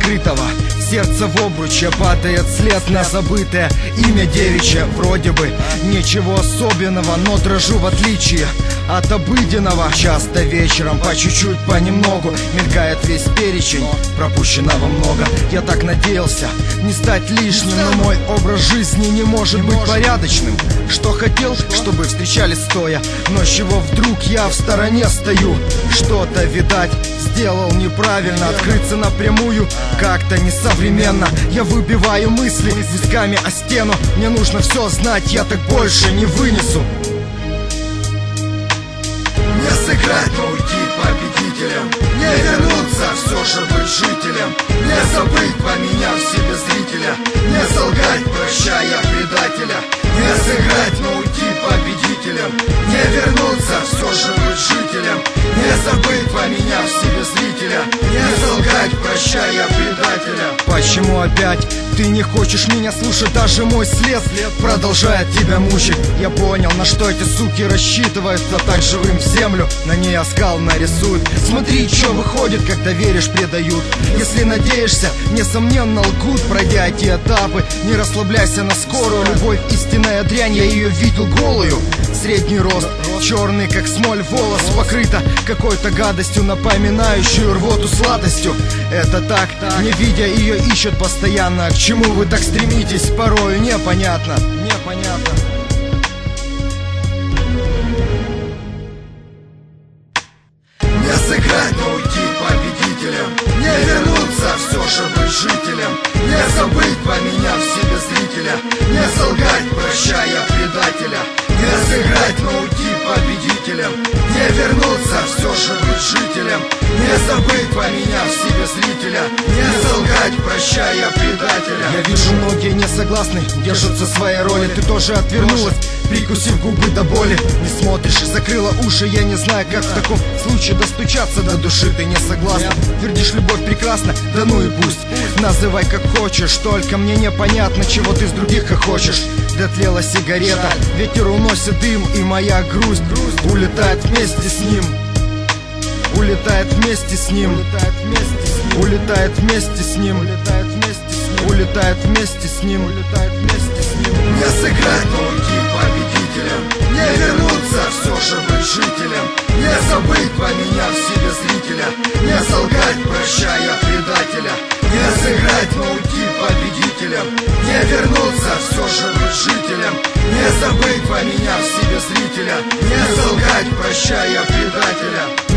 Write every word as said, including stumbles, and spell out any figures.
закрытого сердца в обруче падает след на забытое имя девичье. Вроде бы ничего особенного, но дрожу в отличие от обыденного. Часто вечером по чуть-чуть, понемногу мелькает весь перечень пропущенного много. Я так надеялся не стать лишним, но мой образ жизни не может быть порядочным. Что хотел, чтобы встречались стоя, но с чего вдруг я в стороне стою? Что-то, видать, сделал неправильно. Открыться напрямую как-то несовременно. Я выбиваю мысли висками о стену. Мне нужно все знать, я так больше не вынесу. Не сыграть, но уйти победителем, не вернуться, все же быть жителем, не забыть, поменяв себе зрителя, не солгать, прощая предателя. Не сыграть, но уйти победителем, не вернуться, все же быть жителем, не забыть, поменяв себе зрителя, не солгать, прощая предателя. Почему опять ты не хочешь меня слушать? Даже мой след продолжает тебя мучить. Я понял, на что эти суки рассчитывают, а так живым в землю на ней оскал нарисуют. Смотри, что выходит, когда веришь, предают. Если надеешься, несомненно лгут. Пройдя эти этапы, не расслабляйся на скорую. Любовь истинная дрянь, я ее видел голую. Средний рост, черный как смоль волос, покрыта какой-то гадостью, напоминающую рвоту сладостью. Это так, не видя ее ищут постоянно. К чему вы так стремитесь, порою непонятно. Непонятно. Не сыграть, но уйти победителем, не вернуться, все же быть жителем, не забыть, поменяв себе зрителя, не солгать, прощая предателя. Не сыграть, но уйти победителем, не вернуться, все же быть жителем, не забыть, поменяв себе зрителя, не солгать, прощая предателя. Я вижу, многие не согласны, держатся своей роли. Ты тоже отвернулась, прикусив губы до боли. Не смотришь, закрыла уши, я не знаю, как в таком случае достучаться до души. Ты не согласна, твердишь, любовь прекрасна, да ну и пусть. Называй как хочешь, только мне непонятно, чего ты с других хочешь. Дотлела сигарета, ветер уносит дым, и моя грусть улетает вместе с ним. Улетает вместе с ним. Улетает вместе с ним. Улетает вместе с ним. Не сыграть, но уйти победителем, не вернуться, все же быть жителем, не забыть, поменяв себе зрителя, не солгать, прощая предателя. Не сыграть, но уйти победителем, не вернуться, все же быть жителем, не забыть, поменяв себе зрителя, не солгать, прощая предателя.